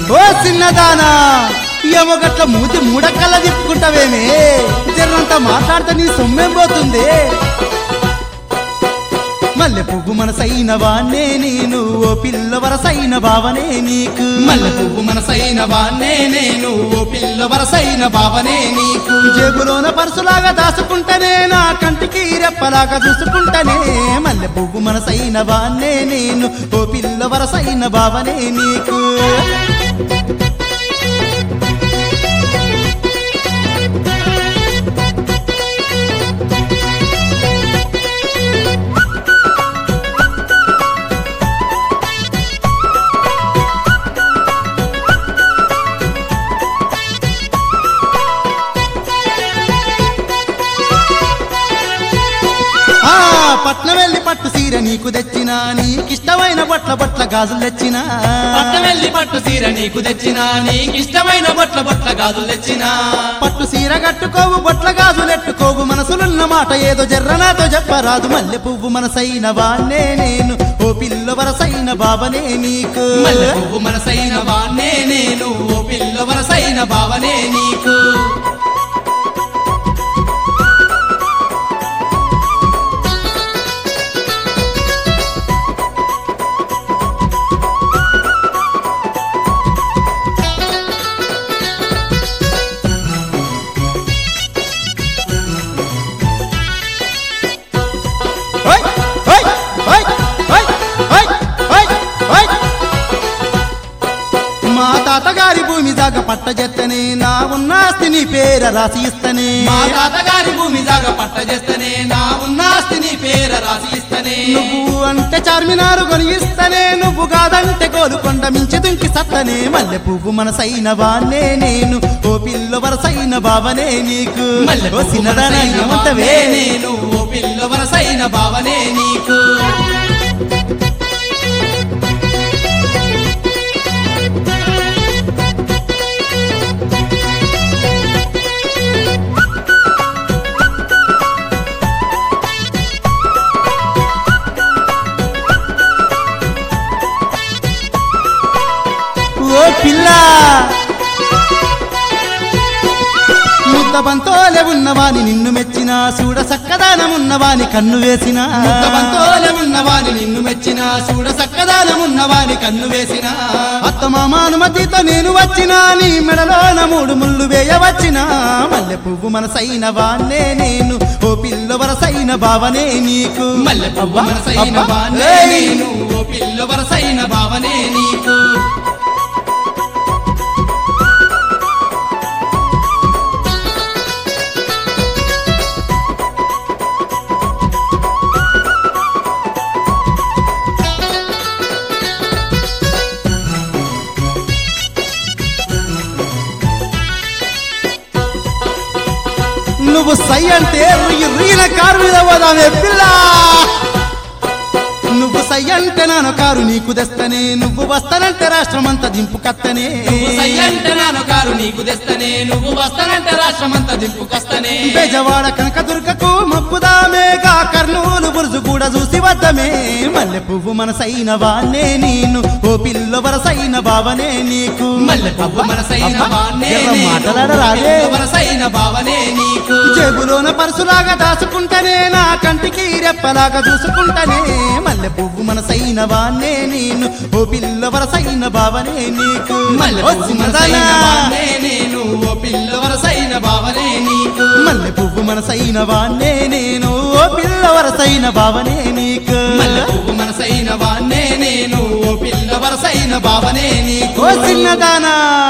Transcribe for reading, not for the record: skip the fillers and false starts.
ఓ చిన్నదానా ఏమోగట్ల మూతి మూడక్కల్ల తిప్పుకుంటావేమే జర్రంతా మాట్లాడితే నీ సొమ్మేం పోతుంది మల్లె పువ్వు మనసైన వాన్నే నేను ఓ పిల్ల వరసైన భావనే నీకు మల్లె పువ్వు మనసైన వాన్నే నేను ఓ పిల్ల వరసైన భావనే నీకు జేబులోన పర్సులాగా దాచుకుంటనే నా కంటికి రెప్పలాగా చూసుకుంటనే మల్లె పువ్వు మనసైన వాన్నే నేను ఓ పిల్ల వరసైన భావనే నీకు పట్నం వెళ్ళి పట్టు సీర నీకు తెచ్చినా నీకిష్టమైన బొట్ల గాజులు తెచ్చినా పట్నం వెళ్ళి పట్టు సీర నీకు తెచ్చినా నీకిష్టమైన బొట్ల గాజులు తెచ్చినా పట్టు సీర కట్టుకోవు బొట్ల గాజులెట్టుకోవు మనసులున్న మాట ఏదో జర్రనాతో చెప్పరాదు మల్లె పువ్వు మనసైన వాన్నే నేను ఓ పిల్ల వరసైన బావనే నీకు మల్లె పువ్వు మనసైన వాన్నే నేను ఓ పిల్ల వరసైన భావనే నీకు మా తాతగారి భూమి దాకా పట్ట చేస్తనే నా ఉన్నాస్తి నీ పేర రాసి ఇస్తనే మా తాతగారి భూమి దాకా పట్ట చేస్తనే నా ఉన్నాస్తి నీ పేర రాసి ఇస్తనే నువ్వు అంటే చార్మినారు కొనిగిస్తనే నువ్వు కాదంటే గోలుకొండ మించి దుంకి సత్తనే మల్లె పువ్వు మనసైన వాన్నే నేను ఓ పిల్ల వరసైన భావనే నీకు మల్లె ఓ చిన్నదానా ఏమంటవే నేను ఓ పిల్ల వరసైన భావనే నీకు ఓ పిల్ల ముద్దబంతోలే ఉన్నవాని నిన్ను మెచ్చిన చూడ సక్కదానమున్నవాని కన్ను వేసిన ముద్దబంతోలే ఉన్నవాని నిన్ను మెచ్చిన చూడ సక్కదానమున్నవాని కన్ను వేసిన అత్తమామ అనుమతితో నేను వచ్చినా నీ మెడలోన 3 ముళ్ళు వేయవచ్చినా మల్లె పువ్వు మనసైన వాన్నే నేను ఓ పిల్ల వరసైన భావనే నీకు మల్లె పువ్వు మనసైన వాన్నే నేను ఓ పిల్ల వరసైన భావనే నీకు నువ్వు సై అంటే రీన కారు మీద పోదామే పిల్ల నువ్వు సై అంటే నాను కారు నీకు తెస్తనే నువ్వు వస్తానంటే రాష్ట్రమంతా దింపు కత్తనే నువ్వు సై అంటే నాను కారు నీకు తెస్తనే నువ్వు వస్తానంటే రాష్ట్రమంతా దింపు కస్తనే బెజవాడ కనకదుర్గకు మప్పుదామేగా కర్నూలు బురుజు కూడా చూసి వద్దమే మల్లె పువ్వు మనసైన వాన్నే నేను ఓ పిల్ల వరసైన భావనే నీకు మల్లె పువ్వు మనసైన వాన్నే మాట్లాడరాదే వరసైన భావనే నీకు జేబులోన పర్సులాగా దాచుకుంటనే నా కంటికి రెప్పలాగా చూసుకుంటనే మల్లె పువ్వు మనసైన వాన్నే నేను ఓ పిల్ల వరసైన భావనే నీకు మల్లె పువ్వు మనసైన వాన్నే నేను ఓ పిల్ల వరసైన భావనే నీకు మల్లె పువ్వు మనసైన వాన్నే నేను ఓ పిల్ల వరసైన భావనే నీకు మల్లె పువ్వు మనసైన వాన్నే నేను ఓ పిల్ల వరసైన భావనే నీకు ఓ చిన్నదానా